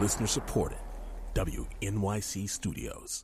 Listener supported. WNYC Studios.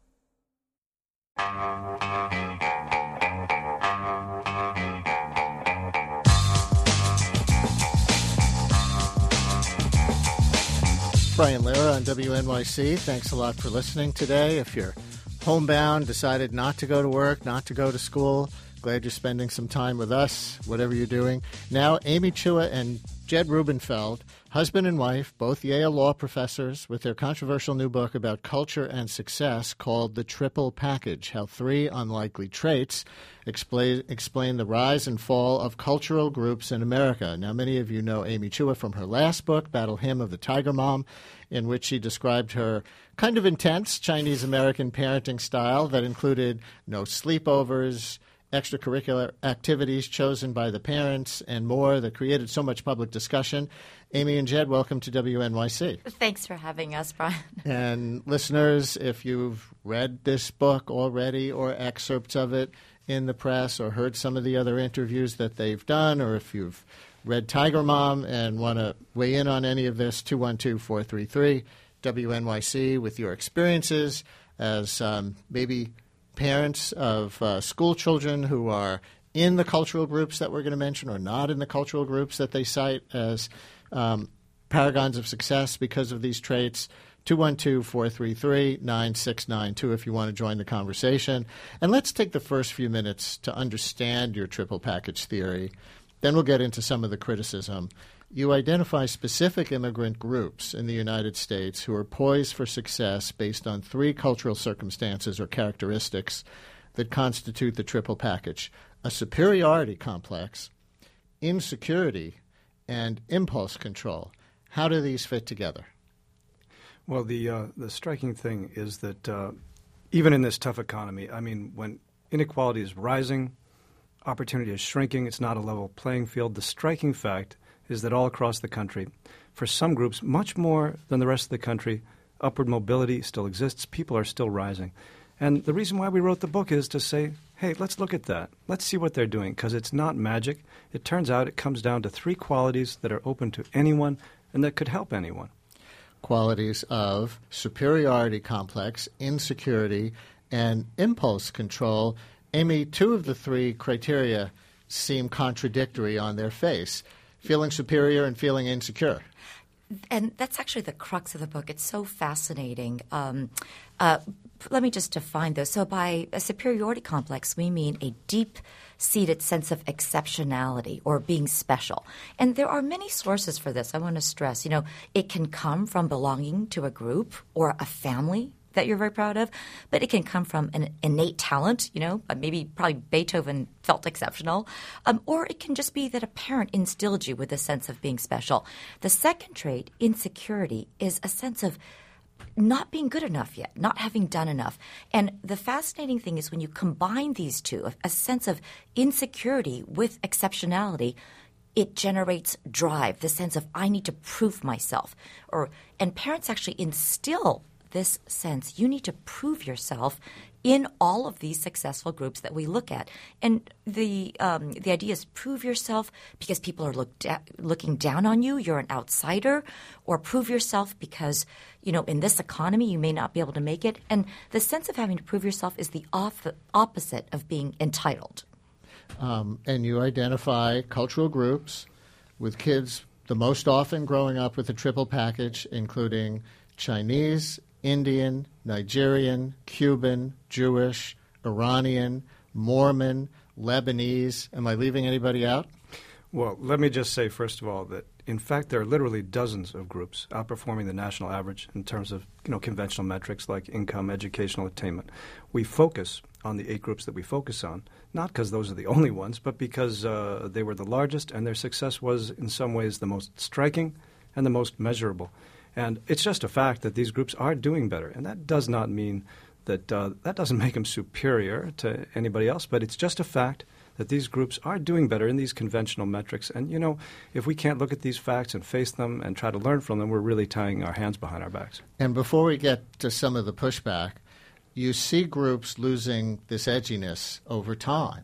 Brian Lehrer on WNYC. Thanks a lot for listening today. If you're homebound, decided not to go to work, not to go to school, glad you're spending some time with us, whatever you're doing. Now, Amy Chua and Jed Rubenfeld, husband and wife, both Yale law professors, with their controversial new book about culture and success called The Triple Package, How Three Unlikely Traits Explain the Rise and Fall of Cultural Groups in America. Now, many of you know Amy Chua from her last book, Battle Hymn of the Tiger Mom, in which she described her kind of intense Chinese-American parenting style that included no sleepovers, extracurricular activities chosen by the parents, and more that created so much public discussion. Amy and Jed, welcome to WNYC. Thanks for having us, Brian. And listeners, if you've read this book already or excerpts of it in the press or heard some of the other interviews that they've done, or if you've read Tiger Mom and want to weigh in on any of this, 212-433-WNYC with your experiences as maybe parents of school children who are in the cultural groups that we're going to mention or not in the cultural groups that they cite as paragons of success because of these traits. 212-433-9692 if you want to join the conversation. And let's take the first few minutes to understand your triple package theory. Then we'll get into some of the criticism. You identify specific immigrant groups in the United States who are poised for success based on three cultural circumstances or characteristics that constitute the triple package: a superiority complex, insecurity, and impulse control. How do these fit together? Well, the striking thing is that even in this tough economy, I mean, when inequality is rising, opportunity is shrinking, it's not a level playing field, the striking fact is that all across the country, for some groups, much more than the rest of the country, upward mobility still exists. People are still rising. And the reason why we wrote the book is to say, hey, let's look at that. Let's see what they're doing, because it's not magic. It turns out it comes down to three qualities that are open to anyone and that could help anyone. Qualities of superiority complex, insecurity, and impulse control. Amy, two of the three criteria seem contradictory on their face: feeling superior and feeling insecure. And that's actually the crux of the book. It's so fascinating. Let me just define those. So by a superiority complex, we mean a deep-seated sense of exceptionality or being special. And there are many sources for this. I want to stress, it can come from belonging to a group or a family that you're very proud of, but it can come from an innate talent, probably Beethoven felt exceptional, or it can just be that a parent instilled you with a sense of being special. The second trait, insecurity, is a sense of not being good enough yet, not having done enough. And the fascinating thing is when you combine these two, a sense of insecurity with exceptionality, it generates drive, the sense of I need to prove myself. And parents actually instill this sense you need to prove yourself in all of these successful groups that we look at. And the idea is prove yourself because people are looking down on you, you're an outsider, or prove yourself because, in this economy you may not be able to make it. And the sense of having to prove yourself is the opposite of being entitled. And you identify cultural groups with kids the most often growing up with a triple package, including Chinese, Indian, Nigerian, Cuban, Jewish, Iranian, Mormon, Lebanese. Am I leaving anybody out? Well, let me just say, first of all, that in fact there are literally dozens of groups outperforming the national average in terms of conventional metrics like income, educational attainment. We focus on the 8 groups that we focus on, not because those are the only ones, but because they were the largest and their success was in some ways the most striking and the most measurable. And it's just a fact that these groups are doing better. And that does not mean that that doesn't make them superior to anybody else, but it's just a fact that these groups are doing better in these conventional metrics. And, if we can't look at these facts and face them and try to learn from them, we're really tying our hands behind our backs. And before we get to some of the pushback, you see groups losing this edginess over time.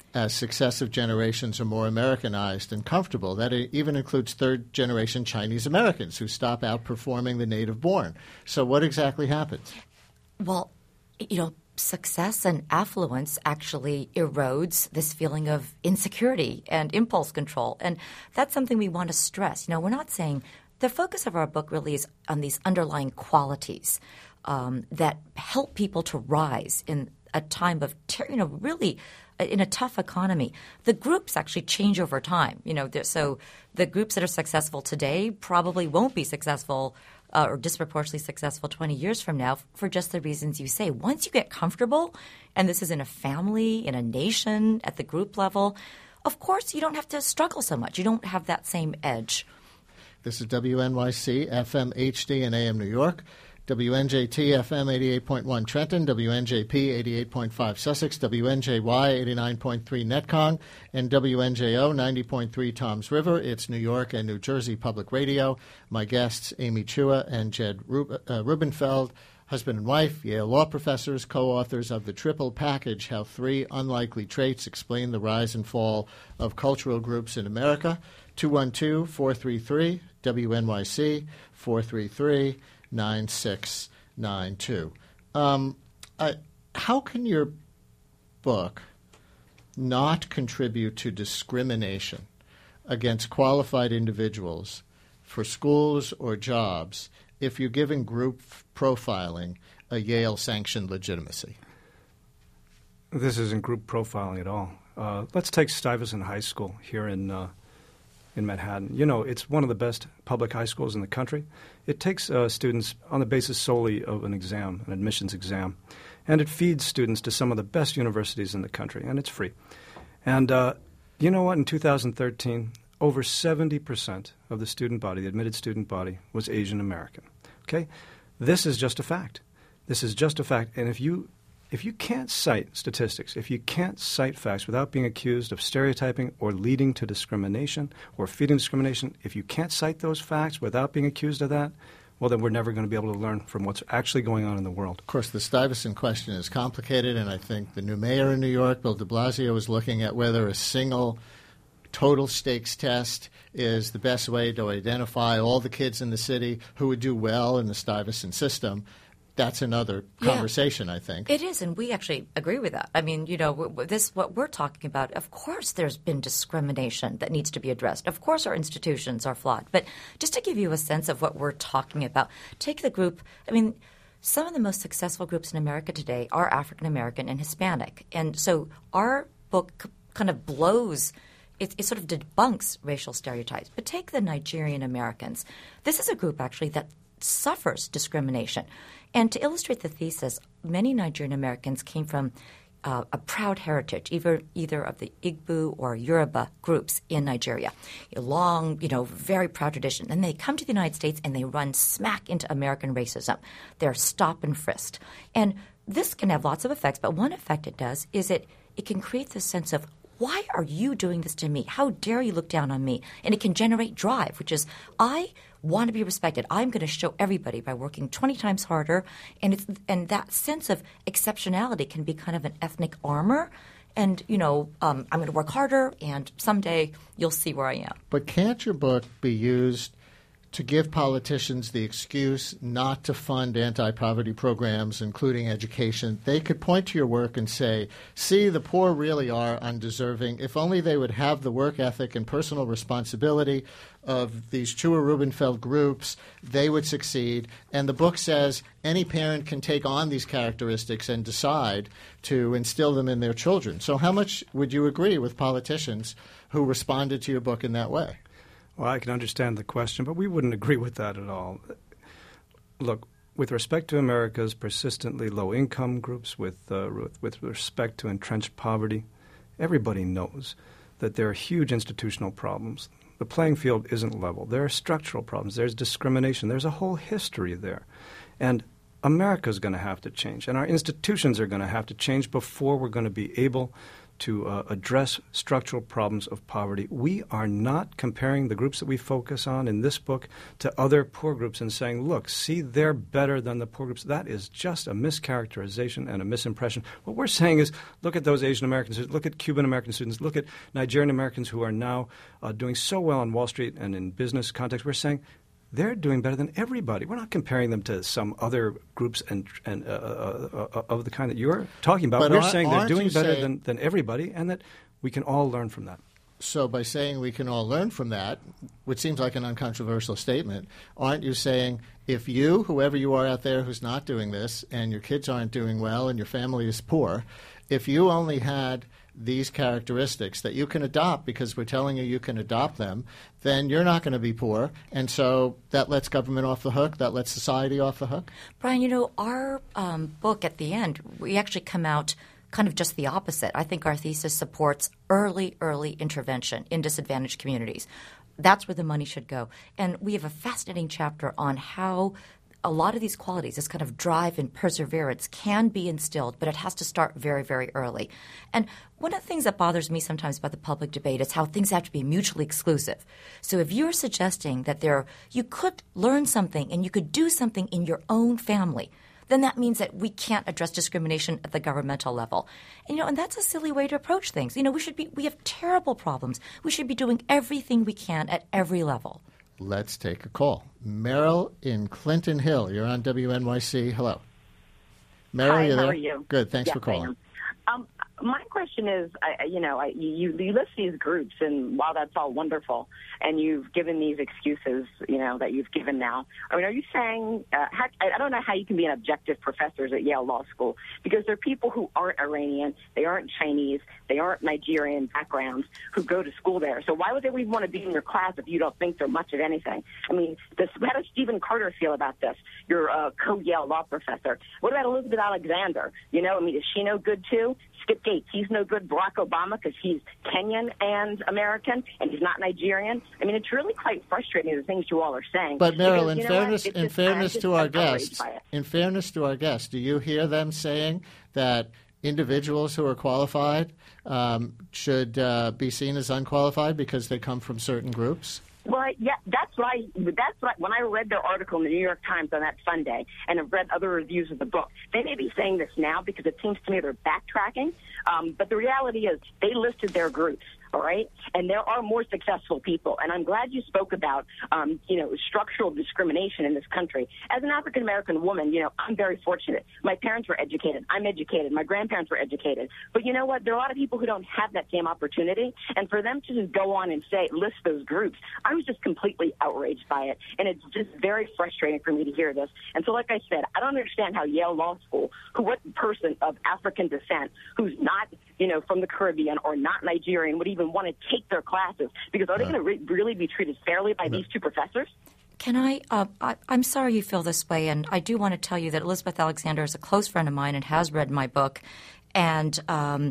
as successive generations are more Americanized and comfortable. That even includes third-generation Chinese Americans who stop outperforming the native-born. So what exactly happens? Well, success and affluence actually erodes this feeling of insecurity and impulse control. And that's something we want to stress. We're not saying the focus of our book really is on these underlying qualities that help people to rise in a time of, really in a tough economy. The groups actually change over time. So the groups that are successful today probably won't be successful or disproportionately successful 20 years from now for just the reasons you say. Once you get comfortable, and this is in a family, in a nation, at the group level, of course you don't have to struggle so much. You don't have that same edge. This is WNYC, FM, HD, and AM New York. WNJT FM 88.1 Trenton, WNJP 88.5 Sussex, WNJY 89.3 Netcong, and WNJO 90.3 Toms River. It's New York and New Jersey Public Radio. My guests, Amy Chua and Jed Rubenfeld, husband and wife, Yale law professors, co-authors of The Triple Package, How Three Unlikely Traits Explain the Rise and Fall of Cultural Groups in America. 212-433-WNYC, 433-9692. How can your book not contribute to discrimination against qualified individuals for schools or jobs if you're giving group profiling a Yale-sanctioned legitimacy? This isn't group profiling at all. Let's take Stuyvesant High School here in Manhattan. It's one of the best public high schools in the country. It takes students on the basis solely of an exam, an admissions exam, and it feeds students to some of the best universities in the country, and it's free. And you know what? In 2013, over 70% of the student body, the admitted student body, was Asian American. Okay? This is just a fact. This is just a fact. And if you can't cite statistics, if you can't cite facts without being accused of stereotyping or leading to discrimination or feeding discrimination, if you can't cite those facts without being accused of that, well, then we're never going to be able to learn from what's actually going on in the world. Of course, the Stuyvesant question is complicated, and I think the new mayor in New York, Bill de Blasio, is looking at whether a single total stakes test is the best way to identify all the kids in the city who would do well in the Stuyvesant system. That's another conversation, I think. It is, and we actually agree with that. I mean, what we're talking about, of course there's been discrimination that needs to be addressed. Of course our institutions are flawed. But just to give you a sense of what we're talking about, take the group, some of the most successful groups in America today are African American and Hispanic. And so our book kind of blows it sort of debunks racial stereotypes. But take the Nigerian Americans. This is a group actually that suffers discrimination. And to illustrate the thesis, many Nigerian Americans came from a proud heritage, either of the Igbo or Yoruba groups in Nigeria. A long, very proud tradition. Then they come to the United States and they run smack into American racism. They're stop and frisked. And this can have lots of effects, but one effect it does is it can create this sense of, why are you doing this to me? How dare you look down on me? And it can generate drive, which is, I want to be respected. I'm going to show everybody by working 20 times harder. And that sense of exceptionality can be kind of an ethnic armor. And, I'm going to work harder, and someday you'll see where I am. But can't your book be used to give politicians the excuse not to fund anti-poverty programs, including education? They could point to your work and say, see, the poor really are undeserving. If only they would have the work ethic and personal responsibility of these Chua Rubenfeld groups, they would succeed. And the book says any parent can take on these characteristics and decide to instill them in their children. So how much would you agree with politicians who responded to your book in that way? Well, I can understand the question, but we wouldn't agree with that at all. Look, with respect to America's persistently low-income groups, with respect to entrenched poverty, everybody knows that there are huge institutional problems. The playing field isn't level. There are structural problems. There's discrimination. There's a whole history there. And America's going to have to change, and our institutions are going to have to change before we're going to be able to address structural problems of poverty. We are not comparing the groups that we focus on in this book to other poor groups and saying, look, see, they're better than the poor groups. That is just a mischaracterization and a misimpression. What we're saying is, look at those Asian Americans, look at Cuban American students, look at Nigerian Americans who are now doing so well on Wall Street and in business context. We're saying they're doing better than everybody. We're not comparing them to some other groups and of the kind that you're talking about. But we're saying they're doing better saying, than everybody, and that we can all learn from that. So by saying we can all learn from that, which seems like an uncontroversial statement, aren't you saying if you, whoever you are out there who's not doing this, and your kids aren't doing well and your family is poor, if you only had these characteristics that you can adopt because we're telling you you can adopt them, then you're not going to be poor. And so that lets government off the hook. That lets society off the hook. Brian, our book at the end, we actually come out kind of just the opposite. I think our thesis supports early intervention in disadvantaged communities. That's where the money should go. And we have a fascinating chapter on how a lot of these qualities, this kind of drive and perseverance, can be instilled, but it has to start very, very early. And one of the things that bothers me sometimes about the public debate is how things have to be mutually exclusive. So if you're suggesting that you could learn something and you could do something in your own family, then that means that we can't address discrimination at the governmental level. And that's a silly way to approach things. We have terrible problems. We should be doing everything we can at every level. Let's take a call. Meryl in Clinton Hill. You're on WNYC. Hello. Meryl, Hi, you there? how are you? Good. Thanks for calling. My question is, you list these groups, and while that's all wonderful, and you've given these excuses, that you've given now. I mean, are you saying, I don't know how you can be an objective professors at Yale Law School, because there are people who aren't Iranian, they aren't Chinese, they aren't Nigerian backgrounds who go to school there. So why would they even want to be in your class if you don't think they're much of anything? I mean, how does Stephen Carter feel about this? You're a co-Yale law professor. What about Elizabeth Alexander? Is she no good too? Skip Gates, he's no good. Barack Obama, because he's Kenyan and American, and he's not Nigerian. I mean, it's really quite frustrating, the things you all are saying. But Meryl, because, in fairness to our guests, do you hear them saying that individuals who are qualified should be seen as unqualified because they come from certain groups? Well, yeah, that's right. When I read their article in the New York Times on that Sunday and have read other reviews of the book, they may be saying this now because it seems to me they're backtracking. But the reality is they listed their groups. All right. And there are more successful people. And I'm glad you spoke about, structural discrimination in this country. As an African-American woman, I'm very fortunate. My parents were educated. I'm educated. My grandparents were educated. But you know what? There are a lot of people who don't have that same opportunity. And for them to just go on and list those groups, I was just completely outraged by it. And it's just very frustrating for me to hear this. And so, like I said, I don't understand how Yale Law School, what person of African descent who's not, from the Caribbean or not Nigerian would even want to take their classes, because are they going to really be treated fairly by these two professors? Can I'm sorry you feel this way, and I do want to tell you that Elizabeth Alexander is a close friend of mine and has read my book. And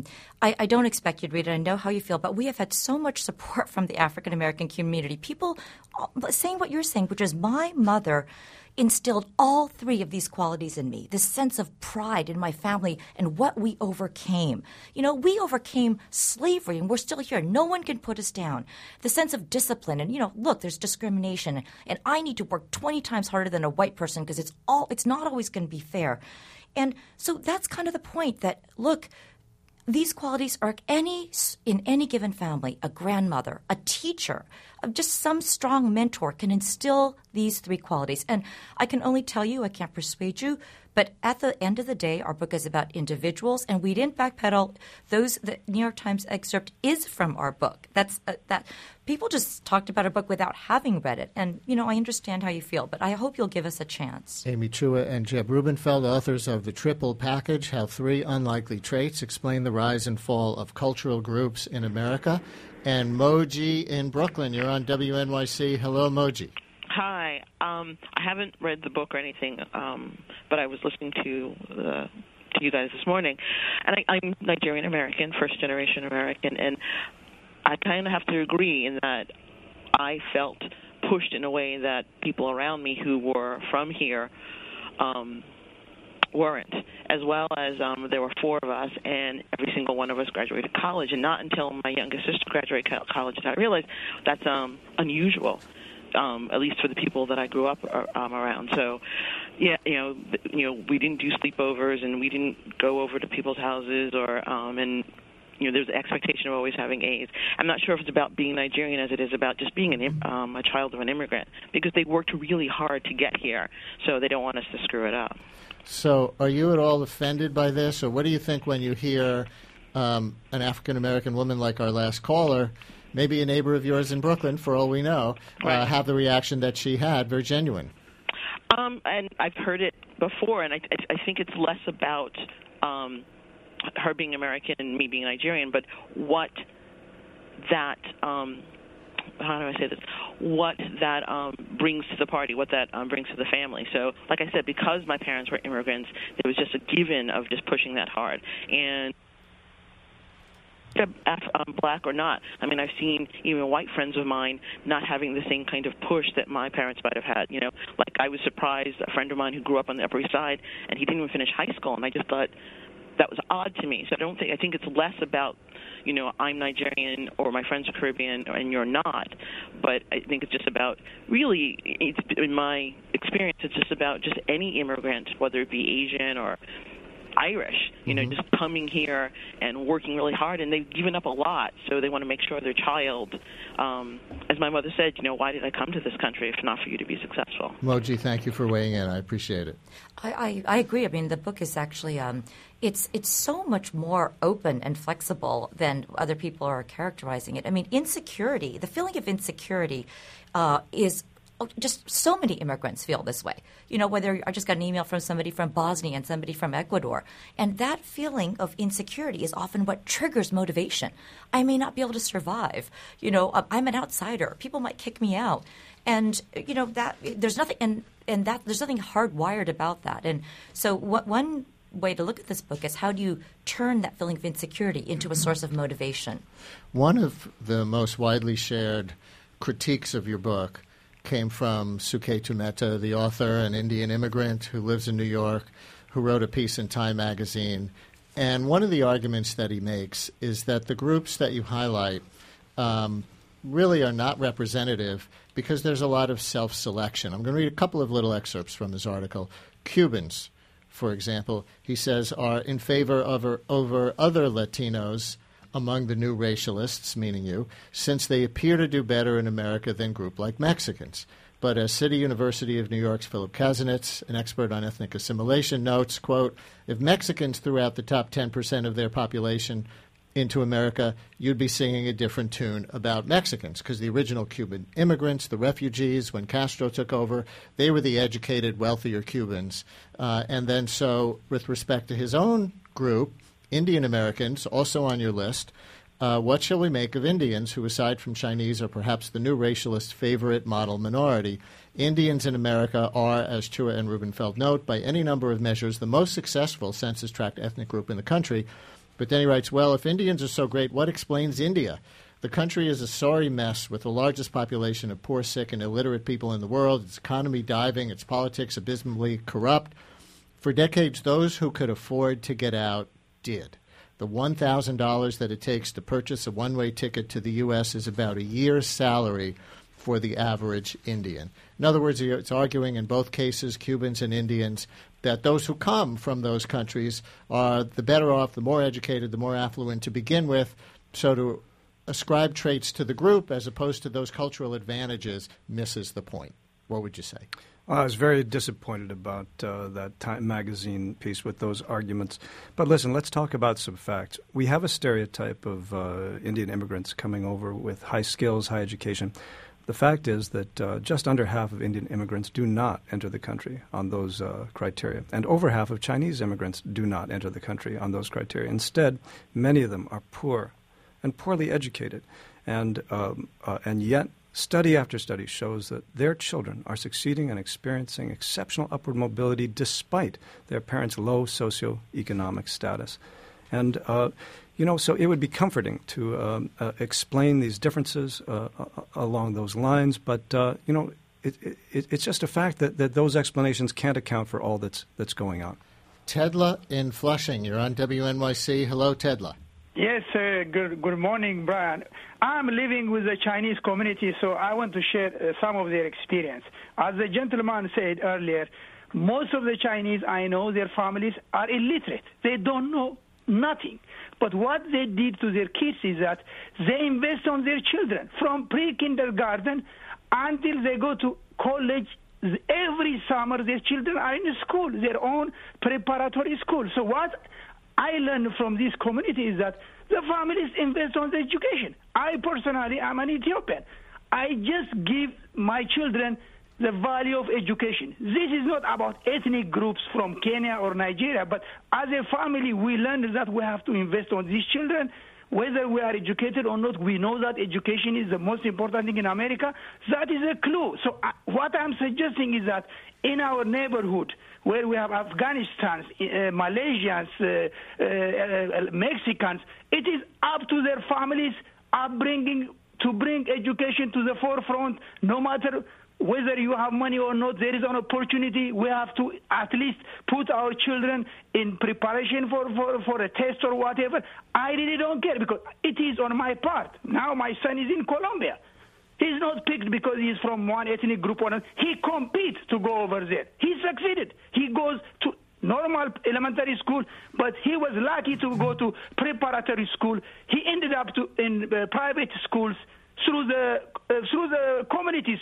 I don't expect you to read it. I know how you feel. But we have had so much support from the African-American community. People saying what you're saying, which is my mother instilled all three of these qualities in me, this sense of pride in my family and what we overcame. We overcame slavery, and we're still here. No one can put us down. The sense of discipline, and, look, there's discrimination, and I need to work 20 times harder than a white person because it's not always going to be fair. And so that's kind of the point that, look, these qualities are in any given family, a grandmother, a teacher, just some strong mentor can instill these three qualities. And I can only tell you, I can't persuade you, but at the end of the day, our book is about individuals, and we didn't backpedal. The New York Times excerpt is from our book. That people just talked about our book without having read it. And, I understand how you feel, but I hope you'll give us a chance. Amy Chua and Jeb Rubenfeld, authors of The Triple Package, How Three Unlikely Traits Explain the Rise and Fall of Cultural Groups in America. And Moji in Brooklyn, you're on WNYC. Hello, Moji. Hi. I haven't read the book or anything, but I was listening to you guys this morning. And I'm Nigerian American, first-generation American, and I kind of have to agree in that I felt pushed in a way that people around me who were from here weren't, as well as there were 4 of us, and every single one of us graduated college. And not until my youngest sister graduated college did I realize that's unusual, at least for the people that I grew up around. So, yeah, we didn't do sleepovers, and we didn't go over to people's houses, or there's the expectation of always having A's. I'm not sure if it's about being Nigerian as it is about just being a child of an immigrant, because they worked really hard to get here, so they don't want us to screw it up. So are you at all offended by this, or what do you think when you hear an African-American woman like our last caller, maybe a neighbor of yours in Brooklyn, for all we know, right, have the reaction that she had, very genuine? And I've heard it before, and I think it's less about her being American and me being Nigerian, but what that how do I say this? What that brings to the party, what that brings to the family. So, like I said, because my parents were immigrants, there was just a given of just pushing that hard. And black or not, I mean, I've seen even white friends of mine not having the same kind of push that my parents might have had. Like I was surprised, a friend of mine who grew up on the Upper East Side, and he didn't even finish high school, and I just thought that was odd to me. So I think it's less about, I'm Nigerian or my friends are Caribbean and you're not. But I think it's just about, really, in my experience, it's just about just any immigrant, whether it be Asian or Irish, just coming here and working really hard, and they've given up a lot, so they want to make sure their child, as my mother said, why did I come to this country if not for you to be successful? Moji, thank you for weighing in. I appreciate it. I agree. I mean, the book is actually it's so much more open and flexible than other people are characterizing it. I mean, insecurity, the feeling of insecurity is just so many immigrants feel this way. Whether I just got an email from somebody from Bosnia and somebody from Ecuador. And that feeling of insecurity is often what triggers motivation. I may not be able to survive. I'm an outsider. People might kick me out. And, that there's nothing there's nothing hardwired about that. And so one way to look at this book is how do you turn that feeling of insecurity into a source of motivation? One of the most widely shared critiques of your book came from Suketu Mehta, the author, an Indian immigrant who lives in New York, who wrote a piece in Time magazine. And one of the arguments that he makes is that the groups that you highlight really are not representative because there's a lot of self-selection. I'm going to read a couple of little excerpts from his article. Cubans, for example, he says, are in favor over other Latinos among the new racialists, meaning you, since they appear to do better in America than group like Mexicans. But as City University of New York's Philip Kazanitz, an expert on ethnic assimilation, notes, quote, if Mexicans threw out the top 10% of their population into America, you'd be singing a different tune about Mexicans, because the original Cuban immigrants, the refugees, when Castro took over, they were the educated, wealthier Cubans. And then so with respect to his own group, Indian Americans, also on your list, what shall we make of Indians who, aside from Chinese, are perhaps the new racialist favorite model minority? Indians in America are, as Chua and Rubenfeld note, by any number of measures, the most successful census-tracked ethnic group in the country. But then he writes, well, if Indians are so great, what explains India? The country is a sorry mess with the largest population of poor, sick, and illiterate people in the world, its economy diving, its politics abysmally corrupt. For decades, those who could afford to get out did. The $1,000 that it takes to purchase a one-way ticket to the U.S. is about a year's salary for the average Indian. In other words, it's arguing in both cases, Cubans and Indians, that those who come from those countries are the better off, the more educated, the more affluent to begin with. So to ascribe traits to the group as opposed to those cultural advantages misses the point. What would you say? I was very disappointed about that Time magazine piece with those arguments. But listen, let's talk about some facts. We have a stereotype of Indian immigrants coming over with high skills, high education. The fact is that just under half of Indian immigrants do not enter the country on those criteria. And over half of Chinese immigrants do not enter the country on those criteria. Instead, many of them are poor and poorly educated. And yet, study after study shows that their children are succeeding and experiencing exceptional upward mobility despite their parents' low socioeconomic status. And, so it would be comforting to explain these differences along those lines. But, it's just a fact that those explanations can't account for all that's going on. Tedla in Flushing. You're on WNYC. Hello, Tedla. Yes, good morning, Brian. I'm living with the Chinese community, so I want to share some of their experience. As the gentleman said earlier, most of the Chinese I know, their families are illiterate. They don't know nothing. But what they did to their kids is that they invest on their children from pre-kindergarten until they go to college. Every summer, their children are in school, their own preparatory school. So what I learned from this community is that the families invest on the education. I personally am an Ethiopian. I just give my children the value of education. This is not about ethnic groups from Kenya or Nigeria, but as a family, we learned that we have to invest on these children. Whether we are educated or not, we know that education is the most important thing in America. That is a clue. So what I'm suggesting is that in our neighborhood, where we have Afghanistans, Malaysians, Mexicans, it is up to their families upbringing to bring education to the forefront, no matter whether you have money or not. There is an opportunity. We have to at least put our children in preparation for a test or whatever. I really don't care because it is on my part. Now my son is in Colombia. He's not picked because he's from one ethnic group or another. He competes to go over there. He succeeded. He goes to normal elementary school, but he was lucky to go to preparatory school. He ended up in private schools through the communities,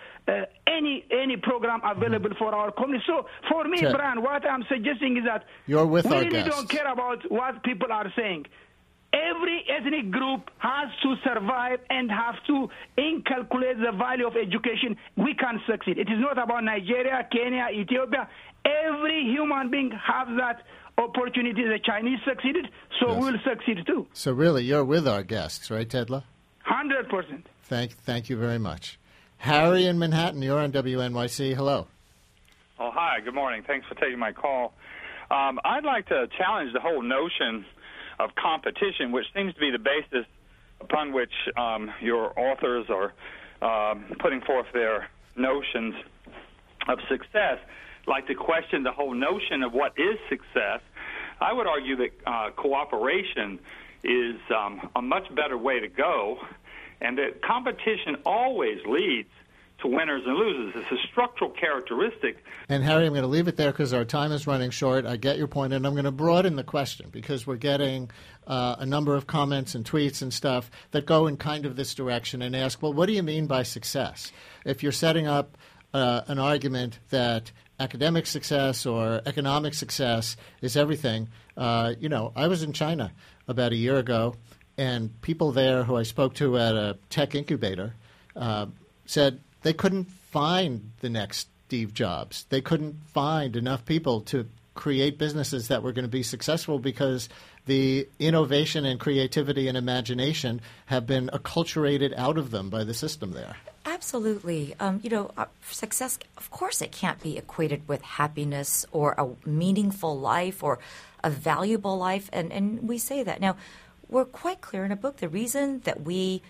any program available for our community. So for me, Brian, what I'm suggesting is that you're with we our really guests. don't care about what people are saying. Every ethnic group has to survive and have to inculcate the value of education. We can succeed. It is not about Nigeria, Kenya, Ethiopia. Every human being has that opportunity. The Chinese succeeded, so we'll succeed too. So really, you're with our guests, right, Tedla? 100%. Thank you very much. Harry in Manhattan, you're on WNYC. Hello. Oh, hi. Good morning. Thanks for taking my call. I'd like to challenge the whole notion of competition, which seems to be the basis upon which your authors are putting forth their notions of success. I'd like to question the whole notion of what is success. I would argue that cooperation is a much better way to go, and that competition always leads to winners and losers. It's a structural characteristic. And Harry, I'm going to leave it there because our time is running short. I get your point, and I'm going to broaden the question because we're getting a number of comments and tweets and stuff that go in kind of this direction and ask, well, what do you mean by success? If you're setting up an argument that academic success or economic success is everything, I was in China about a year ago, and people there who I spoke to at a tech incubator said they couldn't find the next Steve Jobs. They couldn't find enough people to create businesses that were going to be successful because the innovation and creativity and imagination have been acculturated out of them by the system there. Absolutely. Success, of course, it can't be equated with happiness or a meaningful life or a valuable life, and we say that. Now, we're quite clear in a book. The reason that we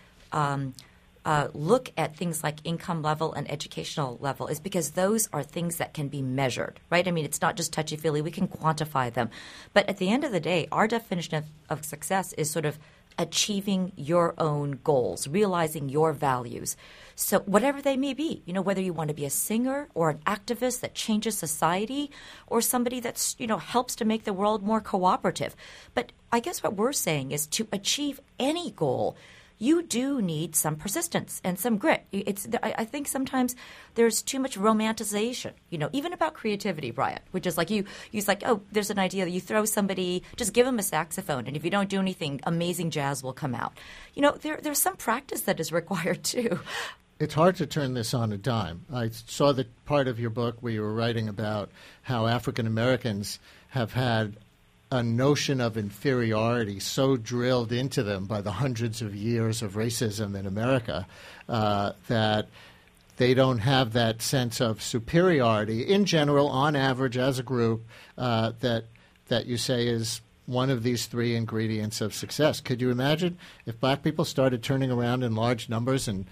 look at things like income level and educational level is because those are things that can be measured, right? I mean, it's not just touchy-feely. We can quantify them. But at the end of the day, our definition of success is sort of achieving your own goals, realizing your values. So whatever they may be, whether you want to be a singer or an activist that changes society or somebody that's, helps to make the world more cooperative. But I guess what we're saying is to achieve any goal, you do need some persistence and some grit. I think sometimes there's too much romanticization, even about creativity, Brian, which is like you's like, oh, there's an idea that you throw somebody, just give them a saxophone, and if you don't do anything, amazing jazz will come out. There's some practice that is required too. It's hard to turn this on a dime. I saw the part of your book where you were writing about how African Americans have had a notion of inferiority so drilled into them by the hundreds of years of racism in America that they don't have that sense of superiority in general, on average, as a group, that you say is one of these three ingredients of success. Could you imagine if black people started turning around in large numbers and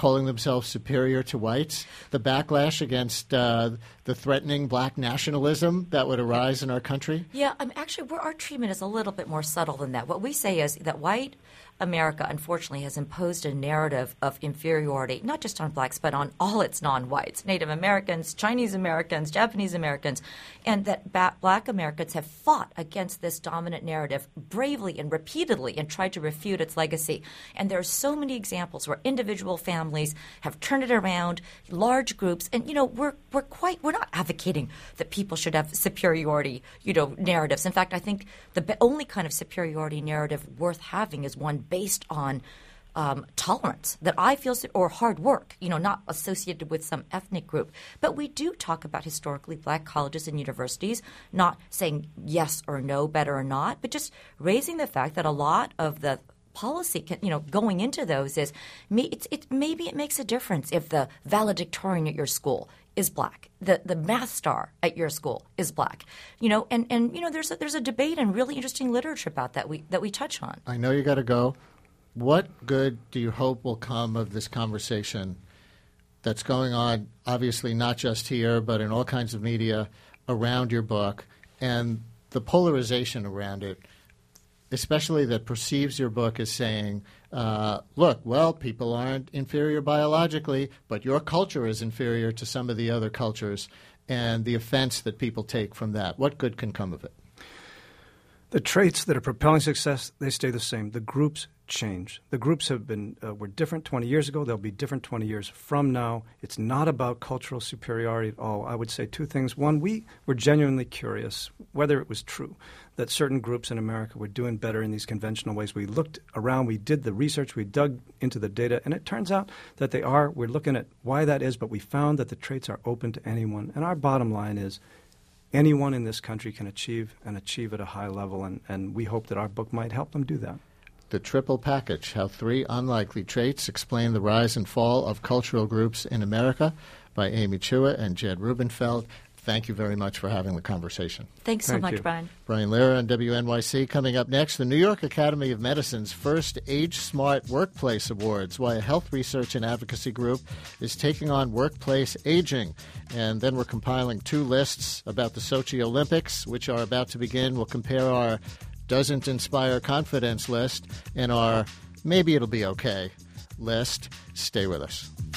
calling themselves superior to whites, the backlash against the threatening black nationalism that would arise in our country? Yeah, actually, our treatment is a little bit more subtle than that. What we say is that white America, unfortunately, has imposed a narrative of inferiority, not just on blacks, but on all its non-whites, Native Americans, Chinese Americans, Japanese Americans, and that black Americans have fought against this dominant narrative bravely and repeatedly and tried to refute its legacy. And there are so many examples where individual families have turned it around, large groups, and, we're not advocating that people should have superiority, narratives. In fact, I think the only kind of superiority narrative worth having is one based on tolerance that I feel, or hard work, not associated with some ethnic group. But we do talk about historically black colleges and universities, not saying yes or no, better or not, but just raising the fact that a lot of the policy, going into those is maybe it makes a difference if the valedictorian at your school is black, the math star at your school is black, there's a debate and really interesting literature about that we touch on. I know you got to go. What good do you hope will come of this conversation that's going on, obviously not just here, but in all kinds of media around your book, and the polarization around it, especially that perceives your book as saying, look, people aren't inferior biologically, but your culture is inferior to some of the other cultures, and the offense that people take from that. What good can come of it? The traits that are propelling success, they stay the same. The groups change. The groups were different 20 years ago. They'll be different 20 years from now. It's not about cultural superiority at all. I would say two things. One, we were genuinely curious whether it was true that certain groups in America were doing better in these conventional ways. We looked around. We did the research. We dug into the data. And it turns out that they are. We're looking at why that is, but we found that the traits are open to anyone. And our bottom line is anyone in this country can achieve at a high level, and we hope that our book might help them do that. The Triple Package, How Three Unlikely Traits Explain the Rise and Fall of Cultural Groups in America, by Amy Chua and Jed Rubenfeld. Thank you very much for having the conversation. Thanks so much, Brian. Brian Lehrer on WNYC. Coming up next, the New York Academy of Medicine's first Age Smart Workplace Awards, why a health research and advocacy group is taking on workplace aging. And then we're compiling two lists about the Sochi Olympics, which are about to begin. We'll compare our Doesn't Inspire Confidence list and our Maybe It'll Be Okay list. Stay with us.